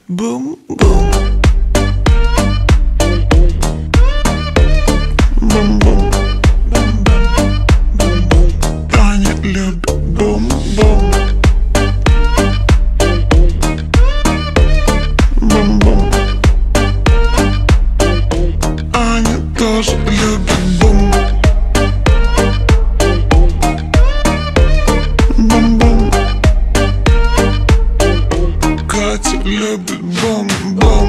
бум-бум. Бум-бум. Аня любит бум-бум. Бум-бум. Аня тоже любит бум. Бум-бум. Катя любит бум-бум.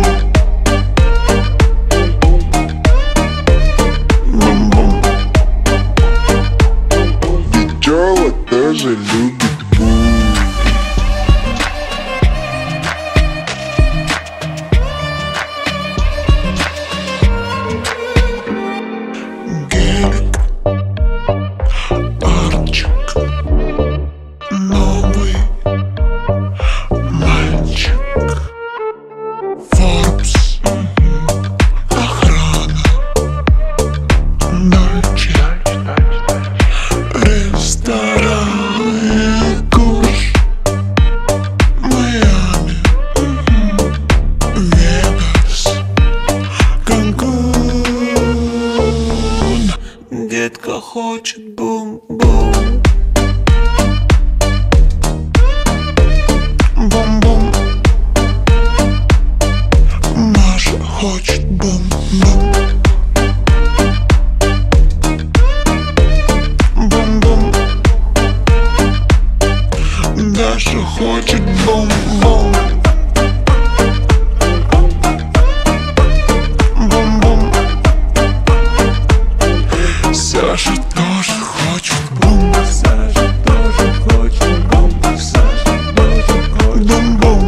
Бум-бум. Пчела тоже любит бум. Гелик, Арчик, новый мальчик. Форбс, охрана, Дольче, ресторан, Куш, Майами, Вегас, Канкун. Детка хочет бум-бум. Бум-бум. Маша хочет бум-бум. Бум-бум. Даша хочет бум-бум. Бум-бум. Саша тоже хочет бум. Саша тоже хочет бум. Саша тоже хочет бум-бум.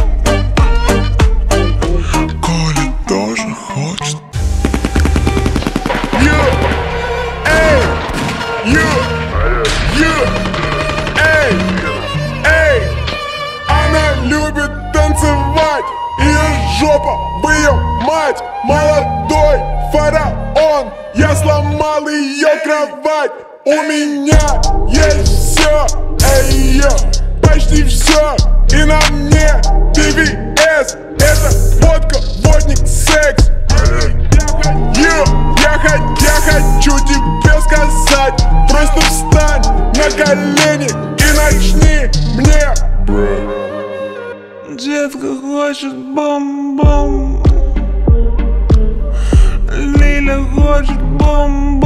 Коля тоже хочет. Она любит танцевать, ее жопа в ее мать. Молодой фараон, я сломал ее кровать. У меня есть все, почти все. И на мне ТВС, это водка, водник, секс. Я хочу тебе сказать, просто встань на колени и начни мне. Девка хочет бум-бум. Лиля хочет бум-бум.